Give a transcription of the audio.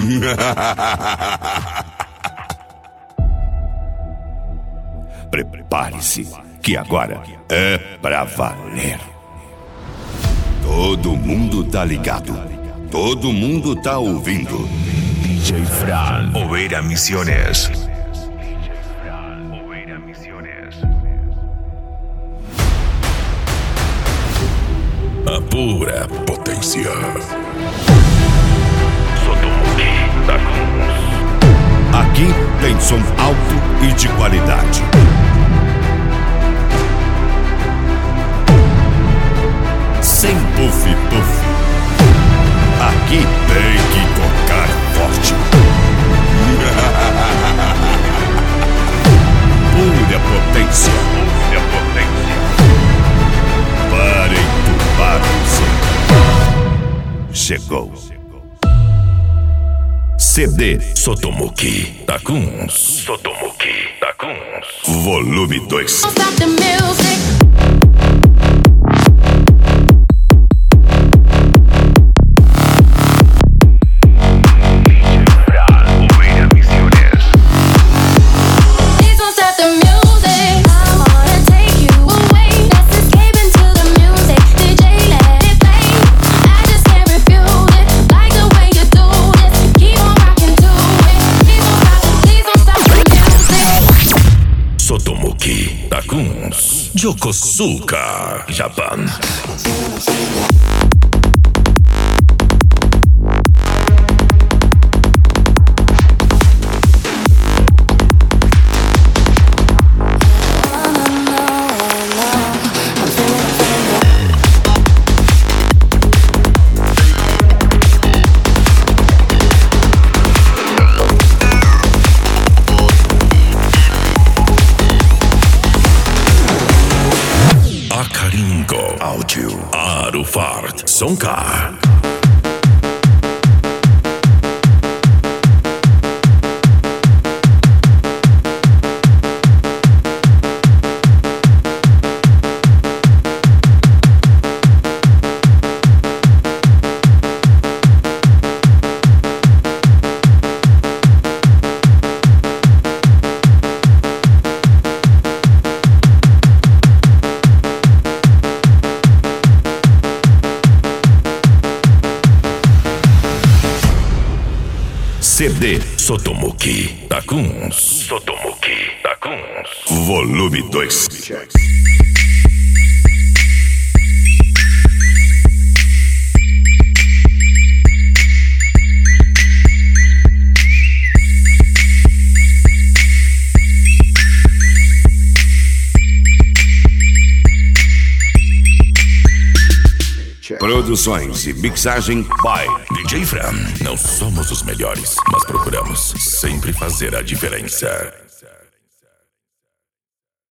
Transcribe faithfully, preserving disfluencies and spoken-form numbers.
Prepare-se, que agora é pra valer. Todo mundo tá ligado. Todo mundo tá ouvindo. D J Fran, Oveira Misiones. A pura potência. Sotomoki Takuns. Aqui tem som alto e de qualidade. Sem puff-puff. Aqui tem que tocar forte. Pura potência. Pura potência. Para entubar você. Chegou. C D Sotomoki Takuns. Sotomoki Takuns. Volume dois. Sotomoki Takuns. Yokosuka, Japan. Akaringo Audio Arufart Sonka. C D Sotomoki Takuns. Sotomoki Takuns. Volume dois. Produções e mixagem by D J Fran. Não somos os melhores, mas procuramos sempre fazer a diferença.